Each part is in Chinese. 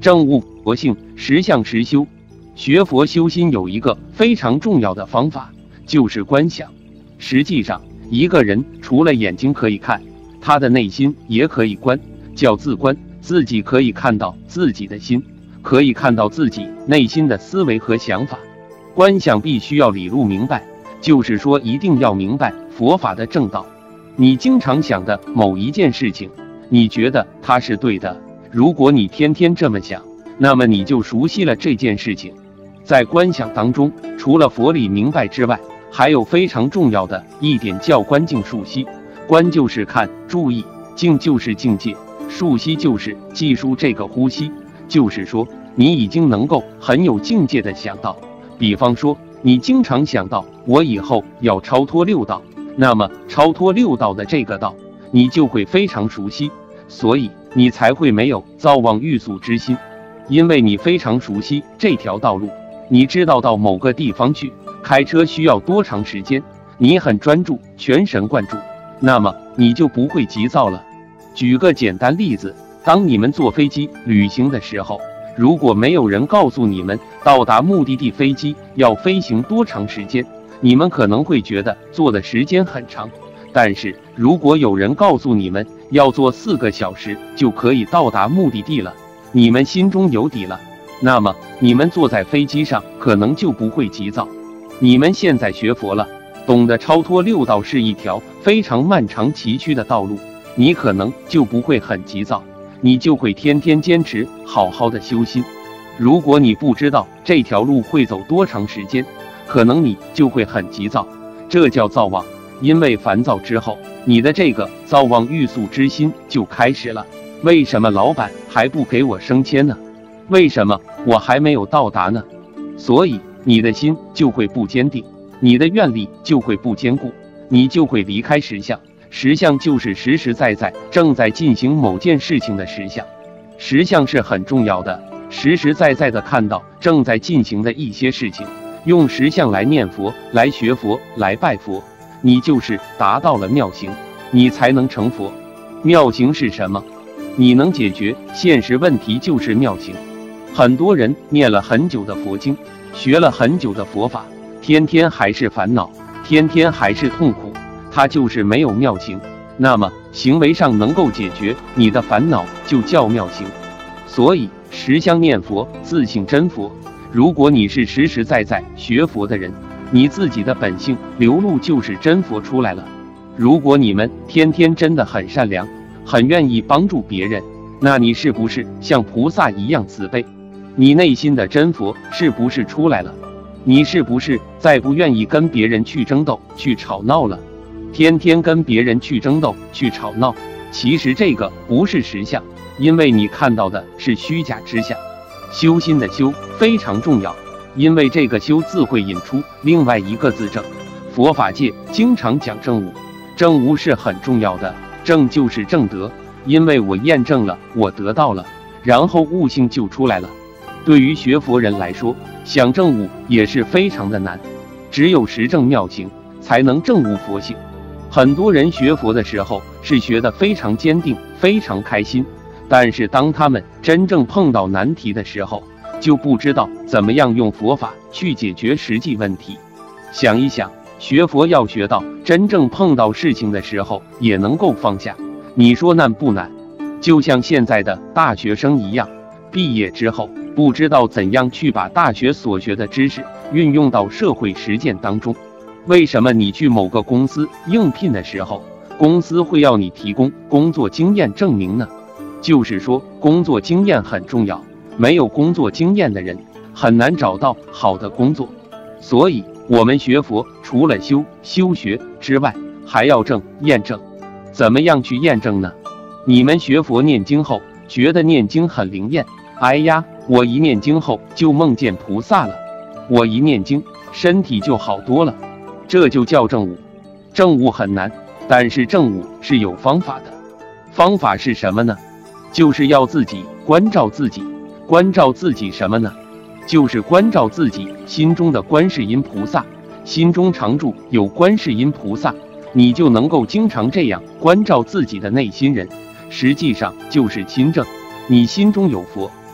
正悟佛性，实相实修。学佛修心有一个非常重要的方法，就是观想。实际上，一个人除了眼睛可以看，他的内心也可以观，叫自观。自己可以看到自己的心，可以看到自己内心的思维和想法。观想必须要理路明白，就是说一定要明白佛法的正道。你经常想的某一件事情，你觉得它是对的，如果你天天这么想，那么你就熟悉了这件事情。在观想当中，除了佛理明白之外，还有非常重要的一点叫观境数息。观就是看、注意，境就是境界，数息就是记住这个呼吸。就是说，你已经能够很有境界的想到，比方说，你经常想到我以后要超脱六道，那么超脱六道的这个道，你就会非常熟悉，所以你才会没有造妄欲速之心，因为你非常熟悉这条道路。你知道到某个地方去开车需要多长时间，你很专注，全神贯注，那么你就不会急躁了。举个简单例子，当你们坐飞机旅行的时候，如果没有人告诉你们到达目的地飞机要飞行多长时间，你们可能会觉得坐的时间很长。但是如果有人告诉你们要坐4个小时就可以到达目的地了，你们心中有底了，那么你们坐在飞机上可能就不会急躁。你们现在学佛了，懂得超脱六道是一条非常漫长崎岖的道路，你可能就不会很急躁，你就会天天坚持好好的修心。如果你不知道这条路会走多长时间，可能你就会很急躁，这叫躁妄。因为烦躁之后，你的这个躁妄欲速之心就开始了。为什么老板还不给我升迁呢？为什么我还没有到达呢？所以你的心就会不坚定，你的愿力就会不坚固，你就会离开实相。实相就是实实在在正在进行某件事情的实相。实相是很重要的，实实在在的看到正在进行的一些事情，用实相来念佛，来学佛，来拜佛，你就是达到了妙行，你才能成佛。妙行是什么？你能解决现实问题就是妙行。很多人念了很久的佛经，学了很久的佛法，天天还是烦恼，天天还是痛苦，他就是没有妙行。那么行为上能够解决你的烦恼就叫妙行。所以实相念佛，自性真佛。如果你是实实在在学佛的人，你自己的本性流露就是真佛出来了。如果你们天天真的很善良，很愿意帮助别人，那你是不是像菩萨一样慈悲？你内心的真佛是不是出来了？你是不是再不愿意跟别人去争斗，去吵闹了？天天跟别人去争斗，去吵闹，其实这个不是实相，因为你看到的是虚假之相。修心的修非常重要，因为这个修字会引出另外一个字正。佛法界经常讲正悟，正悟是很重要的，正就是正德，因为我验证了，我得到了，然后悟性就出来了。对于学佛人来说，想正悟也是非常的难，只有实证妙行才能正悟佛性。很多人学佛的时候是学得非常坚定，非常开心，但是当他们真正碰到难题的时候，就不知道怎么样用佛法去解决实际问题。想一想，学佛要学到真正碰到事情的时候也能够放下，你说难不难？就像现在的大学生一样，毕业之后不知道怎样去把大学所学的知识运用到社会实践当中。为什么你去某个公司应聘的时候，公司会要你提供工作经验证明呢？就是说工作经验很重要，没有工作经验的人很难找到好的工作。所以我们学佛除了修学之外，还要证验证。怎么样去验证呢？你们学佛念经后觉得念经很灵验，哎呀，我一念经后就梦见菩萨了，我一念经身体就好多了，这就叫正悟。正悟很难，但是正悟是有方法的。方法是什么呢？就是要自己关照自己。关照自己什么呢？就是关照自己心中的观世音菩萨。心中常住有观世音菩萨，你就能够经常这样关照自己的内心人，实际上就是亲正。你心中有佛，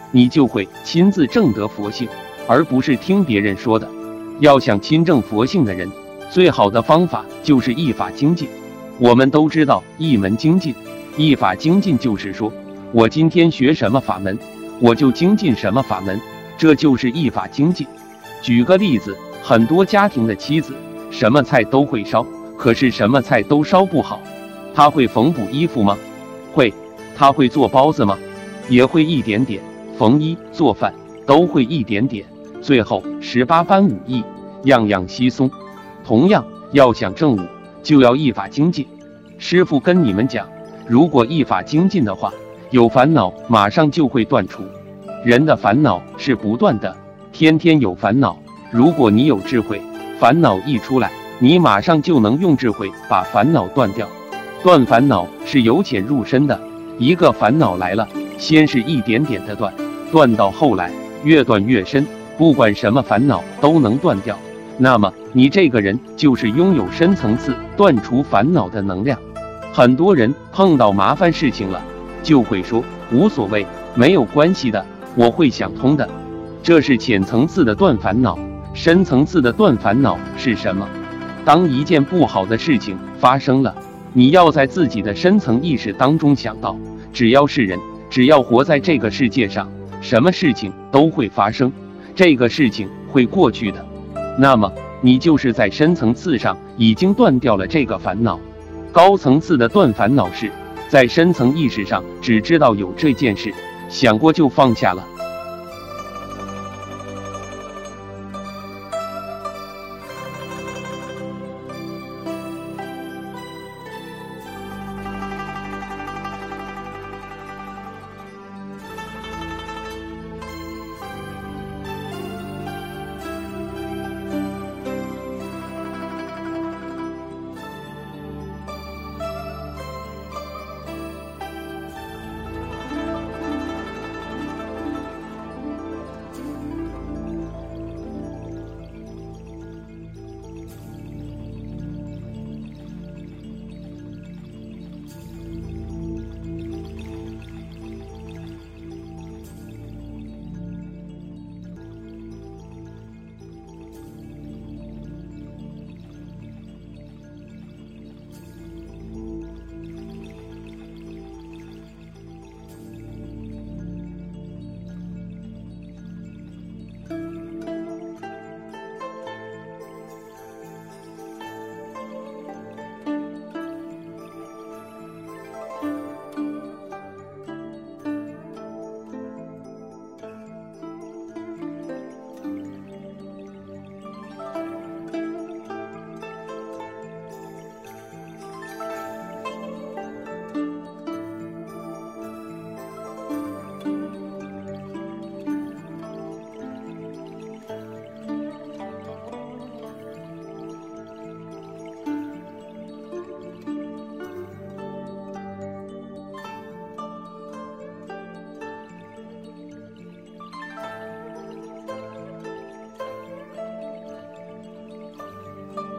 你就会亲自证得佛性，而不是听别人说的。要想亲证佛性的人，最好的方法就是一法精进。我们都知道一门精进，一法精进就是说，我今天学什么法门，我就精进什么法门，这就是一法精进。举个例子，很多家庭的妻子什么菜都会烧，可是什么菜都烧不好。她会缝补衣服吗？会。她会做包子吗？也会一点点。缝衣做饭都会一点点，最后18般武艺，样样稀松。同样，要想证悟，就要一法精进。师父跟你们讲，如果一法精进的话，有烦恼马上就会断除。人的烦恼是不断的，天天有烦恼。如果你有智慧，烦恼一出来，你马上就能用智慧把烦恼断掉。断烦恼是由浅入深的，一个烦恼来了，先是一点点的断，断到后来越断越深，不管什么烦恼都能断掉。那么你这个人就是拥有深层次断除烦恼的能量。很多人碰到麻烦事情了，就会说无所谓，没有关系的，我会想通的。这是浅层次的断烦恼。深层次的断烦恼是什么？当一件不好的事情发生了，你要在自己的深层意识当中想到，只要是人，只要活在这个世界上，什么事情都会发生，这个事情会过去的。那么你就是在深层次上已经断掉了这个烦恼。高层次的断烦恼是在深层意识上只知道有这件事，想过就放下了，